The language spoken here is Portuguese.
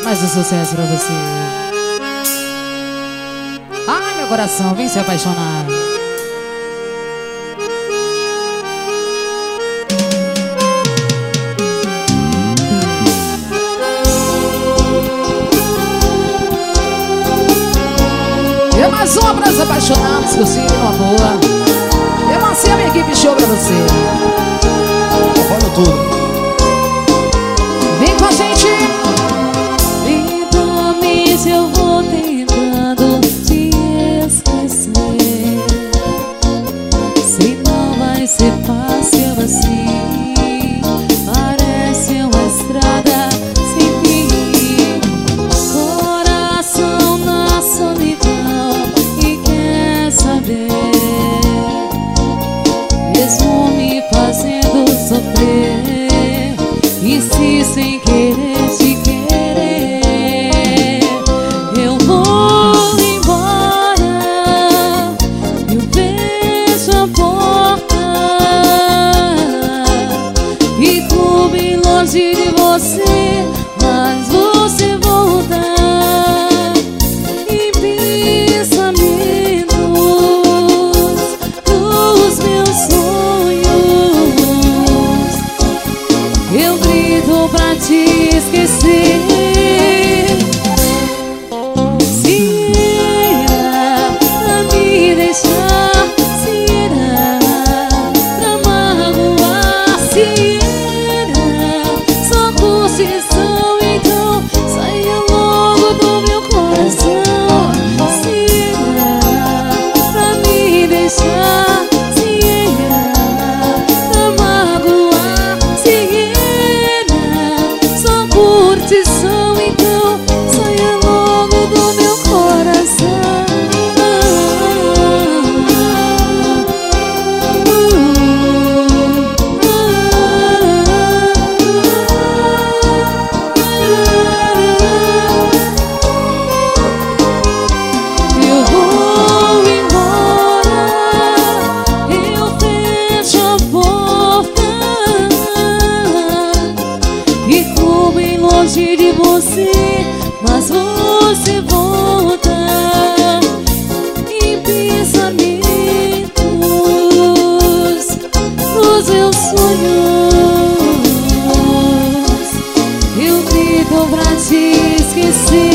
Mais um sucesso pra você. Ai, meu coração, vem se apaixonar. E mais uma para os apaixonados que eu sigo numa boa. Eu lancei a minha equipe show pra você. Olha tudo. Vem com a gente. Lentamente eu vou tentando te esquecer. Se não vai ser fácil assim. Parece uma estrada sem fim. Coração na solidão e quer saber, mesmo me fazendo sofrer. E se sem querer te querer, eu vou embora, eu fecho a porta. Fico bem longe de você, mas você volta em pensamentos dos meus sonhos. Eu grito pra te esquecer. Se era pra me deixar, se era pra magoar, se era só curtição, então saia logo do meu coração. Se era pra me deixar, se era pra magoar, se só curtição, então saia logo do meu coração. Eu vou embora, eu fecho a porta. Fico bem longe de você, mas você volta em pensamentos dos meus sonhos. Eu grito pra te esquecer.